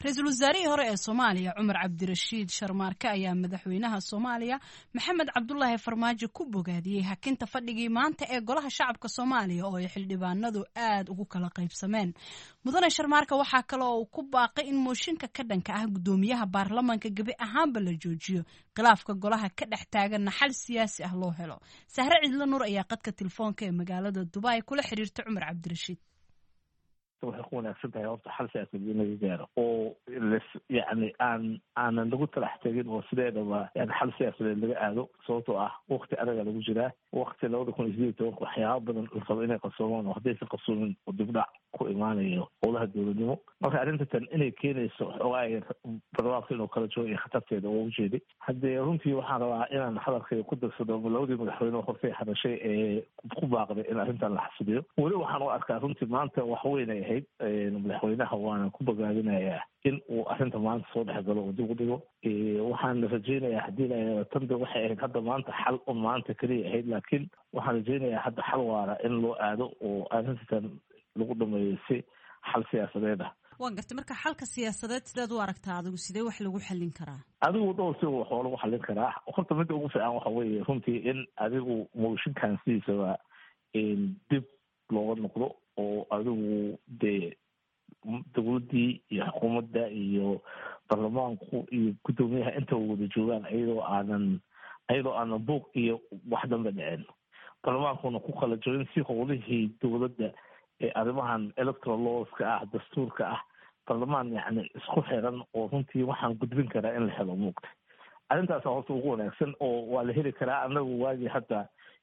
ra-iisul wasaarihii hore ee Soomaaliya Cumar Cabdirashiid Sharmaarke ayaa madaxweynaha Soomaaliya Maxamed Cabdullaahi Farmaajo ku bogaadiyay hakinta fadhigii maanta ee Golaha Shacabka Soomaaliya oo ay xildhibaanadu aad ugu kala qaybsameen. Mudane Sharmaarke waxaa kale oo uu ku baaqay in mooshinka ka dhanka ah gudoomiyaha baarlamaanka gabi ahaanba la joojiyo, khilaafka golaha ka dhex taaganna xal siyaasi ah loo helo. Sahre Cidlo Nuur ayaa qadka telefoonka ee magaalada Dubai kula xiriirtay Cumar Cabdirashiid. waxay ku wanaagsan tahay horta xal siyaasadeed in laga gaaro oo yani aanan lagu talax tegin oo sideedaba yani xal siyaasadeed laga aado, sababtoo ah wakti adaga lagu jiraa, wakti 2018 waxyaaba badan la rabo inay qarsoomaan oo haddaysan qarsoomin oo dibdhac ku imaanayo howlaha dowladnimo. marka arrinta tan inay keenayso xoogaa barwaaqo inuu kala joogo iyo khatarteeda oo ujeeday. haddee runtii waxaan rabaa inaan hadalkayga ku darsado labadii madaxweyne hortay hadashay ee ku baaqday in arrintan la xasidiyo. weli waxaan u arkaa runtii maanta wax weyn ay ahayd madaxweynaha, waana ku bogaadinayaa in uu arrinta maanta soo dhex galo oo dib u dhigo. waxaan rajaynayaa haddii tanda waxay ahayd hadda maanta xal un maanta keliya ahayd, laakiin waxaan rajaynayaa hadda xal waara in loo aado oo arrintan lagu dhameeyo si xal siyaasadeed ah. waan gartay, marka xalka siyaasadeed sideed u aragtaa adigu, sidee wax lagu xallin karaa? adigu dhowr si wax oo lagu xallin karaa. horta midda ugu fiican waxa weeye runtii in adigu mooshinkan sidiisaba dib looga noqdo oo adigu dee dowladdii iyo xukuumadda iyo baarlamaanku iyo guddoomiyaha inta wada joogaan ayadoo aanan buuq iyo wax dambe dhicin, baarlamaankuna ku kala joogin si howlihii dowladda ee arrimahan electoral lawska ah, dastuurka ah, baarlamaan yani isku xiran oo runtii waxaan gudbin karaa in la helo muuqda. arrintaasa horta ugu wanaagsan oo waa la heli karaa. anagu waagii hadda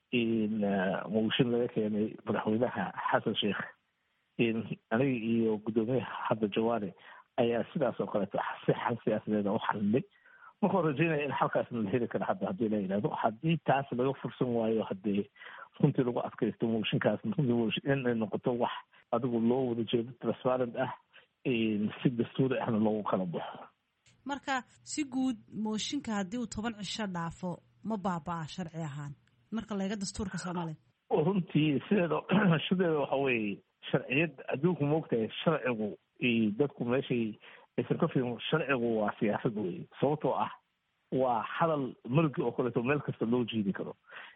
mooshin laga keenay madaxweynaha xasan sheekh, aniga iyo guddoomiyaha hadda jawaari ayaa sidaas oo kaleeto si xal siyaasadeeda u xalinay. markaan rajaynaya in xalkaasna la heli kara hadda haddii la yidhahdo. haddii taas laga fursan waayo haddee runtii lagu adkaysto mooshinkaas inay noqoto wax adigu loo wada jeedo transparent ah, si dastuuri ahna loogu kala baxo. marka si guud mooshinka haddii uu 10 cisho dhaafo ma baabaa sharci ahaan marka laga dastuurka Soomaaliya? runtii sideeda waxa weeye sharciyad adduunku moogtahay sharcigu dadku meeshay aysan ka fiirin. sharcigu waa siyaasad wey, sababtoo ah waa hadal margi oo kaleeto meel kasta loo jiidi karo.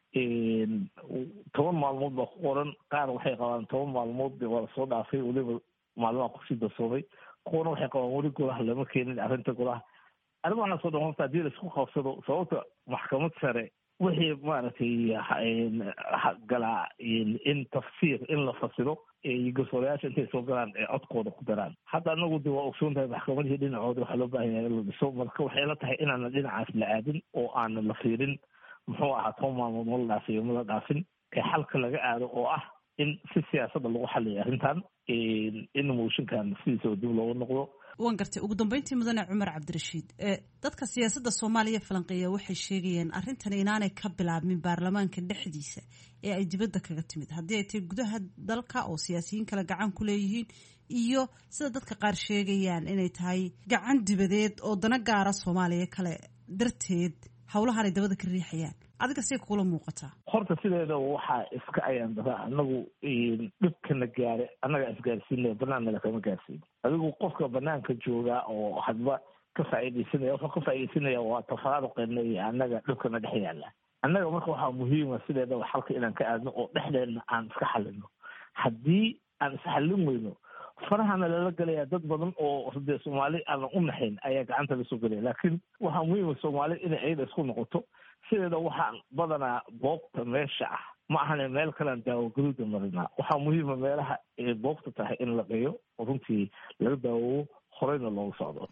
10 maalmood baa ku qoran, qaar waxay qabaan 10 maalmood waa lasoo dhaafay, weliba maalmaha kusii darsoomay. kuwana waxay qabaan weli golaha lama keenin arrinta golaha. arrimahaasoo dhan horta haddii laisku qabsado, sababta maxkamad sare wixii maaragtay galaa in tafsiir in la fasiro garsoorayaasha intay soo galaan ee codkooda ku daraan. hadda anagu de waa ogsoon tahay maxkamadihii dhinacooda waxaa loo baahan yahay in la dhiso. marka waxay la tahay inaanan dhinacaas la aadin oo aanan la fiirin muxuu ahaa 10 maalmood ma la dhaafiyo ma la dhaafin, ee xalka laga aado oo ah in si siyaasadda lagu xaliyo arrintan, in mooshinkan sidiisa oo dib looga noqdo. waan gartay. ugu dambeyntii mudane Cumar Cabdirashiid, dadka siyaasadda Soomaaliya falanqeeya waxay sheegayeen arrintan inaanay ka bilaabmin baarlamaanka dhexdiisa ee ay dibadda kaga timid, haddii ay tahay gudaha dalka oo siyaasiyiin kale gacan ku leeyihiin, iyo sida dadka qaar sheegayaan inay tahay gacan dibadeed oo dana gaara Soomaaliya kale darteed howlahan ay dabada ka riixayaan. adiga say kula muuqataa? horta sideeda waxaa iska ayaan daraa. anagu dhibkana gaare annaga isgaarsiinaya, banaannaga kama gaarsiin. adigu qofka banaanka joogaa oo hadba ka faa'iidaysanaya, wuxuu ka faa'iidaysanaya waa tafaaruqeena iyo annaga dhibkana dhex yaala. annaga marka waxaa muhiima sideedaba xalka inaan ka aadno oo dhexdeedna aan iska xalino. haddii aan isxallin weyno, farahana lala gelaya dad badan oo dee Soomaali aan u naxayn ayaa gacanta lasoo gelaya. laakiin waxaa muhiima Soomaali inay ayada isku noqoto. sideeda waxaan badanaa boobta meesha ah ma ahane meel kalean daawo gaduuda marinaa. waxaa muhiima meelaha ay boobta tahay in la geeyo oo runtii laga daawowo horeyna loogu socdo.